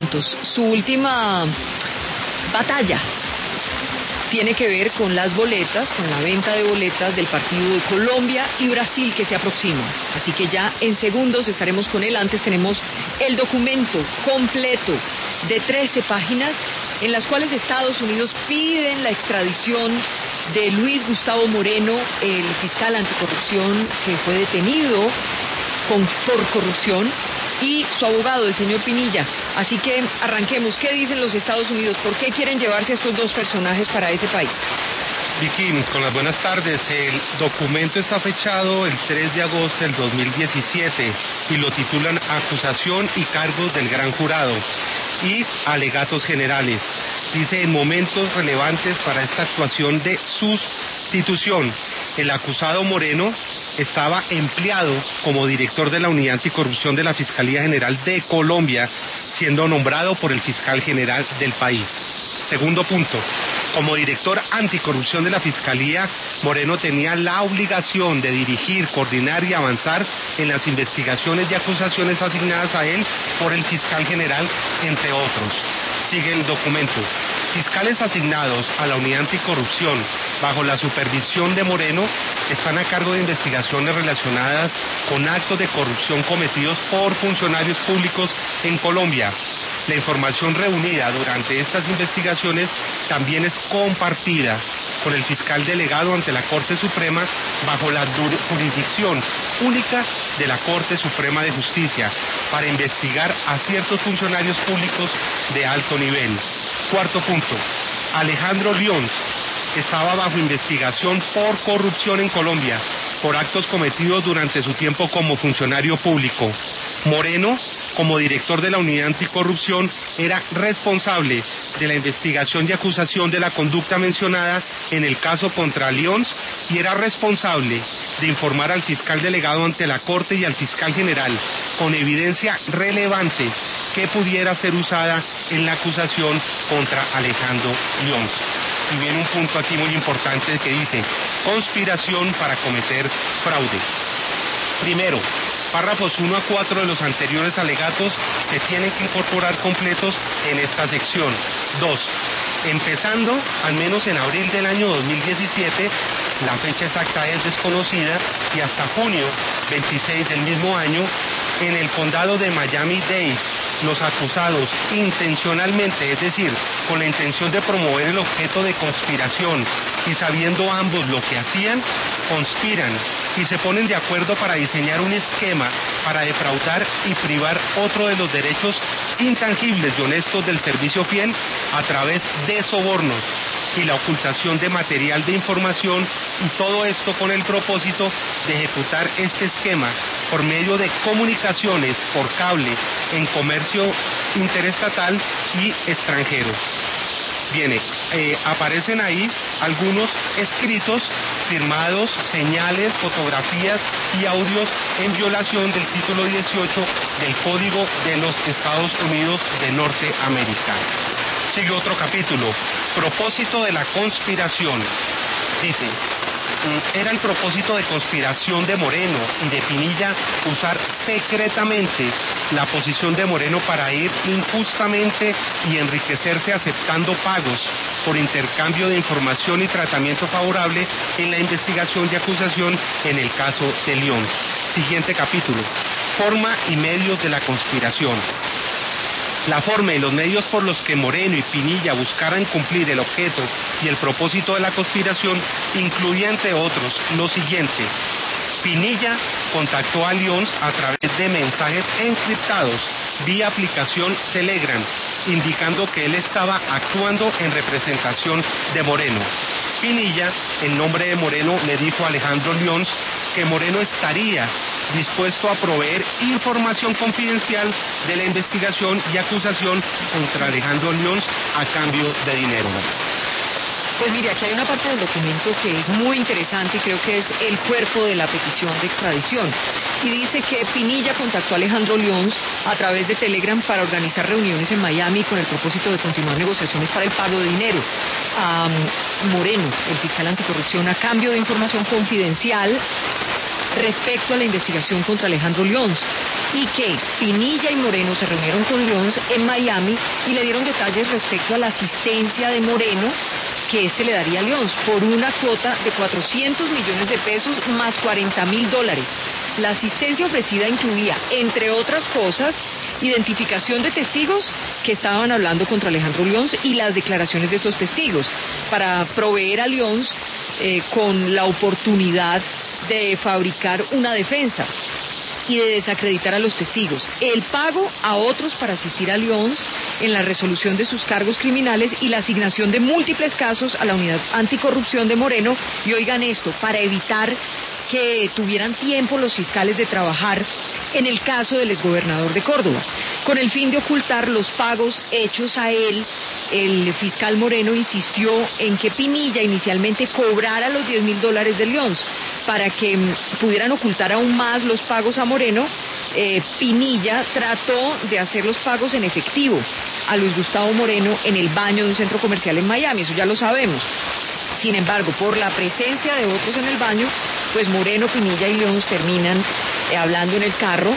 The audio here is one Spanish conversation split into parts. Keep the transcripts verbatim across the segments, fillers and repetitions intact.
Su última batalla tiene que ver con las boletas, con la venta de boletas del partido de Colombia y Brasil que se aproxima. Así que ya en segundos estaremos con él. Antes tenemos el documento completo de trece páginas en las cuales Estados Unidos piden la extradición de Luis Gustavo Moreno, el fiscal anticorrupción que fue detenido con, por corrupción, y su abogado, el señor Pinilla. Así que arranquemos. ¿Qué dicen los Estados Unidos? ¿Por qué quieren llevarse a estos dos personajes para ese país? Vicky, con las buenas tardes. El documento está fechado el tres de agosto del dos mil diecisiete y lo titulan Acusación y cargos del gran jurado y alegatos generales. Dice, en momentos relevantes para esta actuación de sustitución, el acusado Moreno estaba empleado como director de la Unidad Anticorrupción de la Fiscalía General de Colombia, siendo nombrado por el fiscal general del país. Segundo punto, como director anticorrupción de la Fiscalía, Moreno tenía la obligación de dirigir, coordinar y avanzar en las investigaciones y acusaciones asignadas a él por el fiscal general, entre otros. Sigue el documento. Fiscales asignados a la Unidad Anticorrupción bajo la supervisión de Moreno están a cargo de investigaciones relacionadas con actos de corrupción cometidos por funcionarios públicos en Colombia. La información reunida durante estas investigaciones también es compartida con el fiscal delegado ante la Corte Suprema bajo la jurisdicción única de la Corte Suprema de Justicia para investigar a ciertos funcionarios públicos de alto nivel. Cuarto punto, Alejandro Lyons estaba bajo investigación por corrupción en Colombia por actos cometidos durante su tiempo como funcionario público. Moreno, como director de la Unidad Anticorrupción, era responsable de la investigación y acusación de la conducta mencionada en el caso contra Lyons y era responsable de informar al fiscal delegado ante la Corte y al fiscal general con evidencia relevante que pudiera ser usada en la acusación contra Alejandro Lyons. Y viene un punto aquí muy importante que dice, conspiración para cometer fraude. Primero, párrafos uno a cuatro de los anteriores alegatos se tienen que incorporar completos en esta sección. Dos, empezando, al menos en abril del año dos mil diecisiete, la fecha exacta es desconocida, y hasta junio veintiséis del mismo año, en el condado de Miami-Dade, los acusados intencionalmente, es decir, con la intención de promover el objeto de conspiración y sabiendo ambos lo que hacían, conspiran y se ponen de acuerdo para diseñar un esquema para defraudar y privar otro de los derechos intangibles y honestos del servicio fiel a través de sobornos y la ocultación de material de información, y todo esto con el propósito de ejecutar este esquema por medio de comunicaciones por cable en comercio interestatal y extranjero. Viene, eh, aparecen ahí algunos escritos firmados, señales, fotografías y audios en violación del título dieciocho del Código de los Estados Unidos de Norteamérica. Sigue otro capítulo, propósito de la conspiración. Dice, era el propósito de conspiración de Moreno y de Pinilla usar secretamente la posición de Moreno para ir injustamente y enriquecerse aceptando pagos por intercambio de información y tratamiento favorable en la investigación y acusación en el caso de Lyons. Siguiente capítulo, forma y medios de la conspiración. La forma y los medios por los que Moreno y Pinilla buscaran cumplir el objeto y el propósito de la conspiración incluía, entre otros, lo siguiente. Pinilla contactó a Lyons a través de mensajes encriptados vía aplicación Telegram, indicando que él estaba actuando en representación de Moreno. Pinilla, en nombre de Moreno, le dijo a Alejandro Lyons que Moreno estaría dispuesto a proveer información confidencial de la investigación y acusación contra Alejandro Lyons a cambio de dinero. Pues mire, aquí hay una parte del documento que es muy interesante y creo que es el cuerpo de la petición de extradición. Y dice que Pinilla contactó a Alejandro Lyons a través de Telegram para organizar reuniones en Miami con el propósito de continuar negociaciones para el pago de dinero a Moreno, el fiscal anticorrupción, a cambio de información confidencial respecto a la investigación contra Alejandro Lyons, y que Pinilla y Moreno se reunieron con Lyons en Miami y le dieron detalles respecto a la asistencia de Moreno que este le daría a Lyons por una cuota de cuatrocientos millones de pesos más cuarenta mil dólares. La asistencia ofrecida incluía, entre otras cosas, identificación de testigos que estaban hablando contra Alejandro Lyons y las declaraciones de esos testigos, para proveer a Lyons eh, con la oportunidad de fabricar una defensa y de desacreditar a los testigos, el pago a otros para asistir a Lyons en la resolución de sus cargos criminales y la asignación de múltiples casos a la unidad anticorrupción de Moreno, y oigan esto, para evitar que tuvieran tiempo los fiscales de trabajar en el caso del exgobernador de Córdoba. Con el fin de ocultar los pagos hechos a él, el fiscal Moreno insistió en que Pinilla inicialmente cobrara los diez mil dólares de Lyons. Para que pudieran ocultar aún más los pagos a Moreno, eh, Pinilla trató de hacer los pagos en efectivo a Luis Gustavo Moreno en el baño de un centro comercial en Miami, eso ya lo sabemos. Sin embargo, por la presencia de otros en el baño, pues Moreno, Pinilla y Lyons terminan eh, hablando en el carro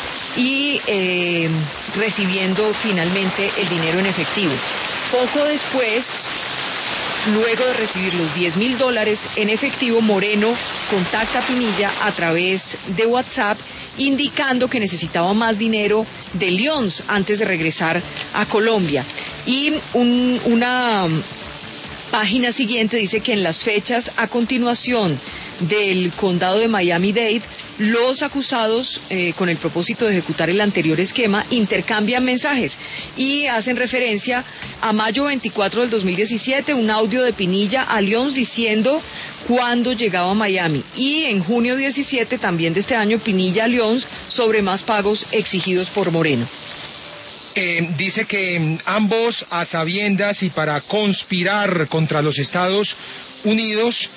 y eh, recibiendo finalmente el dinero en efectivo. Poco después, luego de recibir los diez mil dólares en efectivo, Moreno contacta a Pinilla a través de WhatsApp indicando que necesitaba más dinero de Lyons antes de regresar a Colombia. Y un, una página siguiente dice que en las fechas a continuación del condado de Miami-Dade, los acusados, eh, con el propósito de ejecutar el anterior esquema, intercambian mensajes y hacen referencia a mayo veinticuatro del dos mil diecisiete, un audio de Pinilla a Lyons diciendo cuándo llegaba a Miami, y en junio diecisiete también de este año, Pinilla a Lyons sobre más pagos exigidos por Moreno. Eh, dice que ambos, a sabiendas y para conspirar contra los Estados Unidos,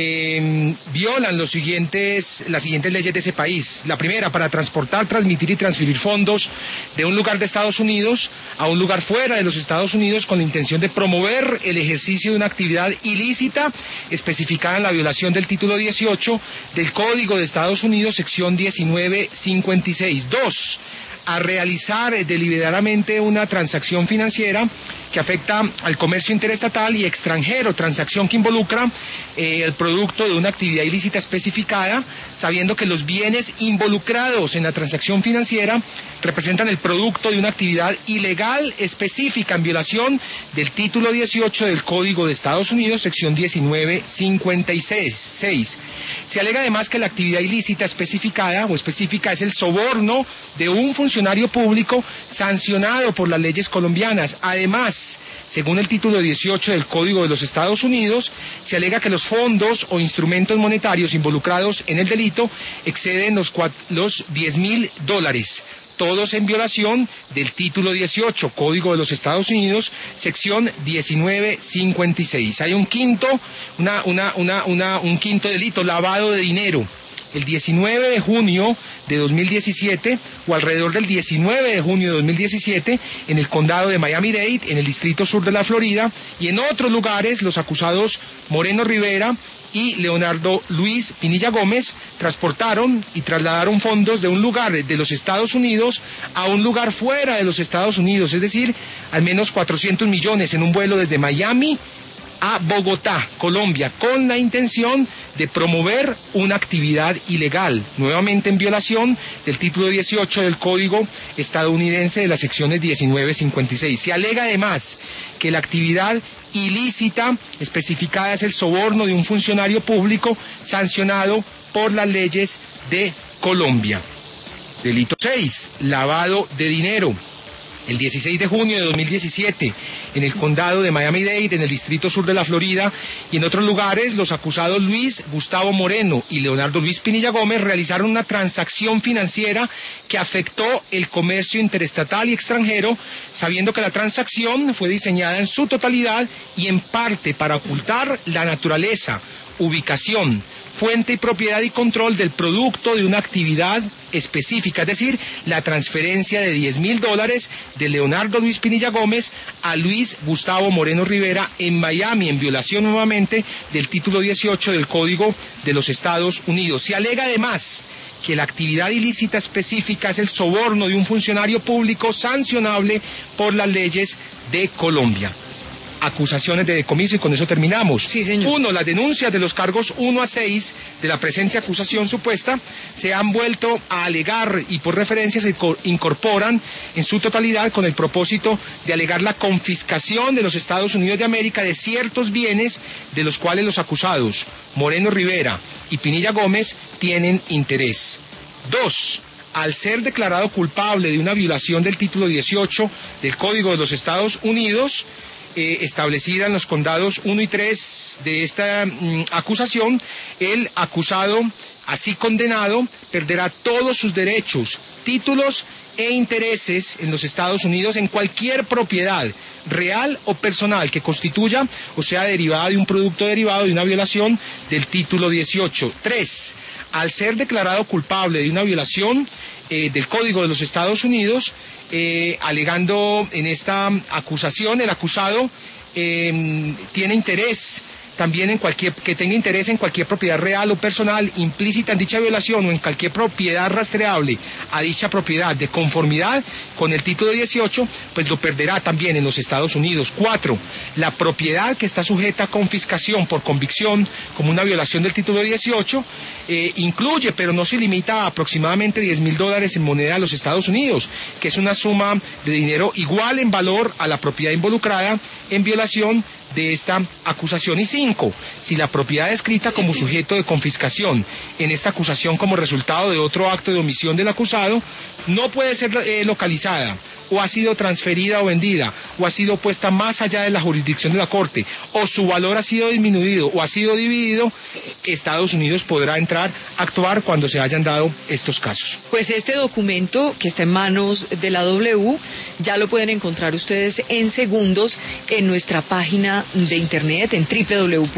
Eh, violan los siguientes, las siguientes leyes de ese país. La primera, para transportar, transmitir y transferir fondos de un lugar de Estados Unidos a un lugar fuera de los Estados Unidos con la intención de promover el ejercicio de una actividad ilícita especificada en la violación del título dieciocho del Código de Estados Unidos, sección diecinueve cincuenta y seis. Dos, a realizar deliberadamente una transacción financiera que afecta al comercio interestatal y extranjero, transacción que involucra eh, el producto de una actividad ilícita especificada, sabiendo que los bienes involucrados en la transacción financiera representan el producto de una actividad ilegal específica en violación del título dieciocho del Código de Estados Unidos, sección diecinueve cincuenta y seis. Se alega además que la actividad ilícita especificada o específica es el soborno de un funcionario público sancionado por las leyes colombianas. Además, según el título dieciocho del Código de los Estados Unidos, se alega que los fondos o instrumentos monetarios involucrados en el delito exceden los, los diez mil dólares. Todos en violación del título dieciocho, Código de los Estados Unidos, sección diecinueve cincuenta y seis. Hay un quinto, una, una, una, una, un quinto delito, lavado de dinero. El diecinueve de junio de dos mil diecisiete, o alrededor del diecinueve de junio de dos mil diecisiete, en el condado de Miami-Dade, en el distrito sur de la Florida, y en otros lugares, los acusados Moreno Rivera y Leonardo Luis Pinilla Gómez transportaron y trasladaron fondos de un lugar de los Estados Unidos a un lugar fuera de los Estados Unidos, es decir, al menos cuatrocientos millones en un vuelo desde Miami a Bogotá, Colombia, con la intención de promover una actividad ilegal, nuevamente en violación del título dieciocho del Código estadounidense de las secciones diecinueve cincuenta y seis. Se alega además que la actividad ilícita especificada es el soborno de un funcionario público sancionado por las leyes de Colombia. Delito seis, lavado de dinero. El dieciséis de junio de dos mil diecisiete, en el condado de Miami-Dade, en el distrito sur de la Florida y en otros lugares, los acusados Luis Gustavo Moreno y Leonardo Luis Pinilla Gómez realizaron una transacción financiera que afectó el comercio interestatal y extranjero, sabiendo que la transacción fue diseñada en su totalidad y en parte para ocultar la naturaleza, ubicación, fuente y propiedad y control del producto de una actividad específica, es decir, la transferencia de diez mil dólares de Leonardo Luis Pinilla Gómez a Luis Gustavo Moreno Rivera en Miami, en violación nuevamente del título dieciocho del Código de los Estados Unidos. Se alega además que la actividad ilícita específica es el soborno de un funcionario público sancionable por las leyes de Colombia. Acusaciones de decomiso y con eso terminamos. Sí, señor. Uno, las denuncias de los cargos uno a seis de la presente acusación supuesta se han vuelto a alegar y por referencia se incorporan en su totalidad con el propósito de alegar la confiscación de los Estados Unidos de América de ciertos bienes de los cuales los acusados Moreno Rivera y Pinilla Gómez tienen interés. Dos, al ser declarado culpable de una violación del título dieciocho del Código de los Estados Unidos, Eh, establecida en los condados uno y tres de esta mm, acusación, el acusado, así condenado, perderá todos sus derechos, títulos e intereses en los Estados Unidos en cualquier propiedad real o personal que constituya o sea derivada de un producto derivado de una violación del título dieciocho. Tres, al ser declarado culpable de una violación eh, del Código de los Estados Unidos, eh, alegando en esta acusación, el acusado eh, tiene interés también en cualquier, que tenga interés en cualquier propiedad real o personal implícita en dicha violación o en cualquier propiedad rastreable a dicha propiedad de conformidad con el título dieciocho, pues lo perderá también en los Estados Unidos. Cuatro, la propiedad que está sujeta a confiscación por convicción como una violación del título dieciocho eh, incluye, pero no se limita a aproximadamente diez mil dólares en moneda de los Estados Unidos, que es una suma de dinero igual en valor a la propiedad involucrada en violación de esta acusación. Y cinco, si la propiedad descrita como sujeto de confiscación en esta acusación como resultado de otro acto de omisión del acusado no puede ser eh, localizada o ha sido transferida o vendida o ha sido puesta más allá de la jurisdicción de la Corte o su valor ha sido disminuido o ha sido dividido, Estados Unidos podrá entrar a actuar cuando se hayan dado estos casos. Pues este documento que está en manos de la W ya lo pueden encontrar ustedes en segundos en nuestra página de internet en doble u doble u doble u